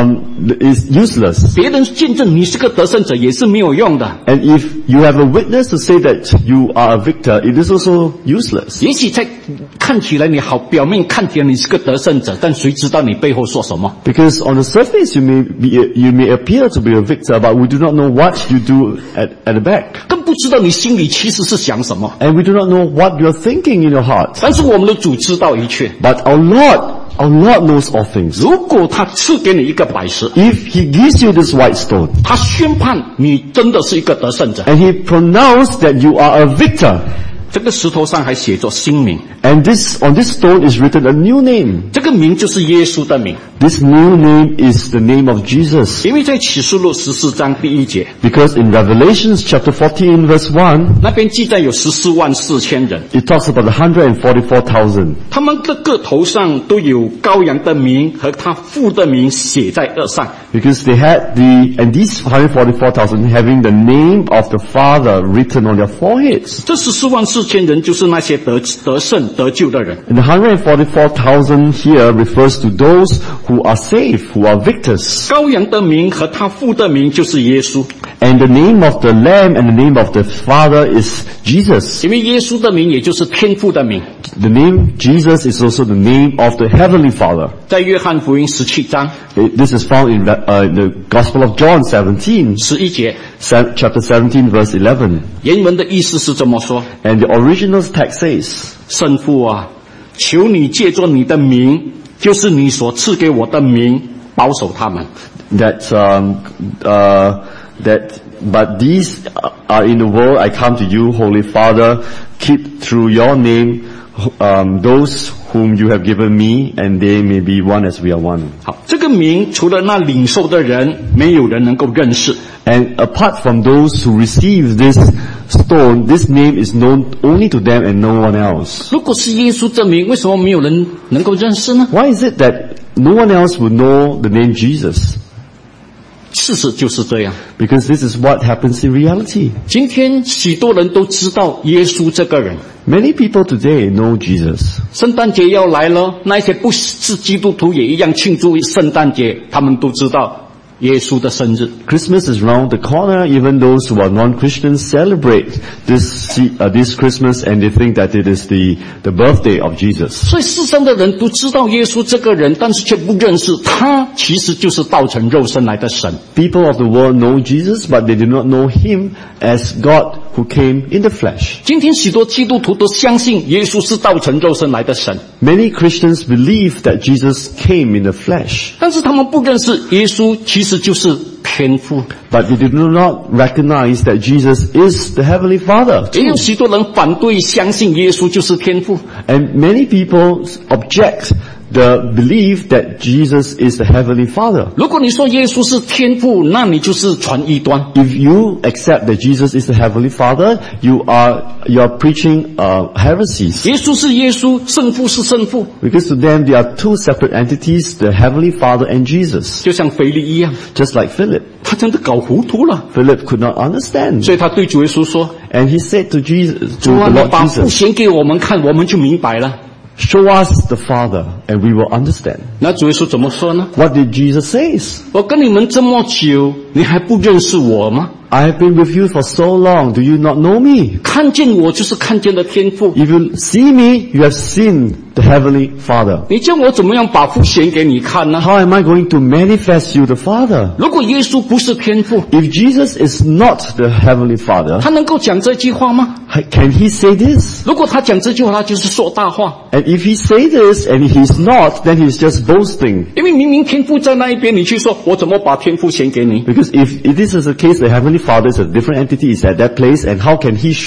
useless. 别人见证你是个得胜者也是没有用的。 And if you have a witness to say that you are a victor, it is also useless. 也许在看起来你好，表面看起来你是个得胜者，但谁知道你背后说什么？ Because on the surface you may appear to be a victor, but we do not know what you do at the back. 更不知道你心里其实是想什么。 And we do not know what you are thinking in your heart. 但是我们的主知道一切。 But our Lord knows all things. 如果他赐给你一个白石， If he gives you this white stone, 他宣判你真的是一个得胜者， and he pronounced that you are a victor, 这个石头上还写着新名， and on this stone is written a new name. 这个名就是耶稣的名。 This new name is the name of Jesus. 因为在启示录14章第1节， Because in Revelations chapter 14 verse 1, 那边记载有144000人， it talks about 144,000. 他们的个头上都有羔羊的名和他父的名写在额上。 Because they had and these 144,000 having the name of the Father written on their foreheads. 这144000人就是那些得胜得救的人。 And the 144,000 here refers to those who are saved, who are victors. 羔羊的名和他父的名就是耶稣， And the name of the Lamb and the name of the Father is Jesus. 因为耶稣的名也就是天父的名。 the name Jesus is also the name of the Heavenly Father. 在约翰福音17章 This is found in the Gospel of John 17, 11节， chapter 17, verse 11. 原文的意思是这么说： And the original text says, 圣父啊，求你借着你的名，就是你所赐给我的名，保守他们。 But these are in the world, I come to you, Holy Father, keep through your name those whom you have given me, and they may be one as we are one. 好，这个名除了那领受的人，没有人能够认识。 And apart from those who receive this stone, this name is known only to them and no one else. 如果是耶稣这名，为什么没有人能够认识呢？ Why is it that no one else would know the name Jesus? 事实就是这样。 Because this is what happens in reality. 今天许多人都知道耶稣这个人。 Many people today know Jesus. 圣诞节要来了，那些不是基督徒也一样庆祝圣诞节，他们都知道耶稣的生日。 Christmas is round the corner. Even those who are non-Christians celebrate this Christmas, and they think that it is the birthday of Jesus. 所以世上的人都知道耶稣这个人，但是却不认识他其实就是道成肉身来的神。 People of the world know Jesus, but they do not know Him as God who came in the flesh. 今天许多基督徒都相信耶稣是道成肉身来的神， Many Christians believe that Jesus came in the flesh, 但是他们不认识耶稣其实就是天父。 but they do not recognize that Jesus is the Heavenly Father. 也有许多人反对相信耶稣就是天父。 And many people object the belief that Jesus is the Heavenly Father. 如果你说耶稣是天父，那你就是传异端。 If you accept that Jesus is the Heavenly Father, you are preaching heresies. 耶稣是耶稣，圣父是圣父， Because to them, there are two separate entities, the Heavenly Father and Jesus. 就像腓力一样， Just like Philip. 他真的搞糊涂了， Philip could not understand. 所以他对主耶稣说 And he said to Jesus, 主 to 啊， the 你 Lord 把父 Jesus, 显给我们看，我们就明白了。 show us the Father and we will understand. 那主耶稣怎么说呢？ What did Jesus say? 我跟你们这么久，你还不认识我吗？ I have been with you for so long. Do you not know me? 看见我就是看见了天父。 If you see me, you have seen the Heavenly Father. 你叫我怎么样把父显给你看呢？ How am I going to manifest you the Father? 如果耶稣不是天父， If Jesus is not the Heavenly Father, 他能够讲这句话吗？ can he say this? 如果他讲这句话，他就是说大话。 And if he say this and he's not, then he's just boasting. 因为明明天父在那一边，你去说我怎么把天父显给你？ Because if this is the case, the Heavenly Father is a different entity, is at that place, and how can he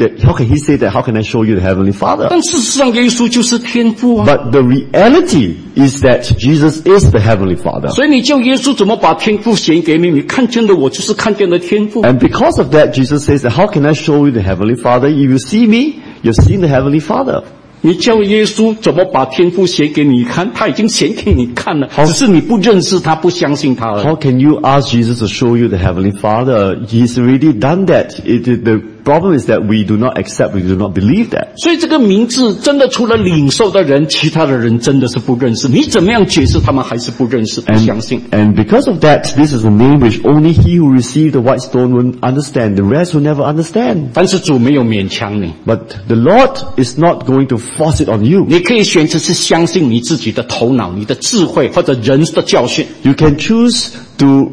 say that, how can I show you the Heavenly Father? 但事实上，耶稣就是天父啊。 But the reality is that Jesus is the Heavenly Father. 所以你叫耶稣怎么把天父显给你？你看见了我，就是看见了天父。 And because of that, Jesus says that how can I show you the Heavenly Father? If you see me, you've seen the Heavenly Father. 你叫耶稣怎么把天父显给你看？他已经显给你看了， 好只是你不认识他，不相信他而已。 How can you ask Jesus to show you the Heavenly Father? He's already done that. The problem is that we do not accept, we do not believe that. 所以这个名字真的除了领受的人，其他的人真的是不认识。你怎么样解释，他们还是不认识、不相信。 And because of that, this is a name which only he who received the white stone will understand. The rest will never understand. 但是主没有勉强你， But the Lord is not going to force it on you. 你可以选择是相信你自己的头脑、你的智慧或者人的教训。 You can choose to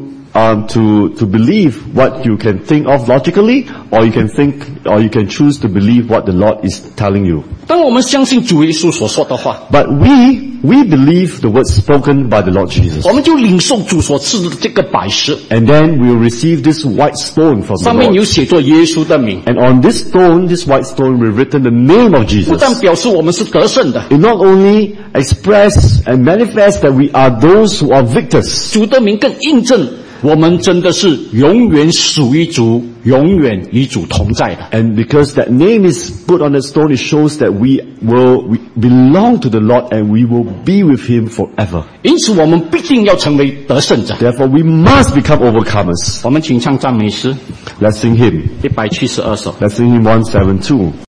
believe what you can think of logically, or you can choose to believe what the Lord is telling you. 当我们相信主耶稣所说的话， But we believe the words spoken by the Lord Jesus. 我们就领受主所赐的这个百石， And then we will receive this white stone from the 上面 Lord. 有写作耶稣的名， And on this stone, this white stone, we've written the name of 不但 Jesus. 表示我们是得胜的， It not only express and manifest that we are those who are victors, 主的名更印证我们真的是永远属于主，永远与主同在的。 and because that name is put on the stone, it shows that we belong to the Lord and we will be with Him forever. 因此，我们必定要成为得胜者。 Therefore, we must become overcomers. 我们请唱赞美诗 Let's sing hymn. 172首。 Let's sing hymn 172.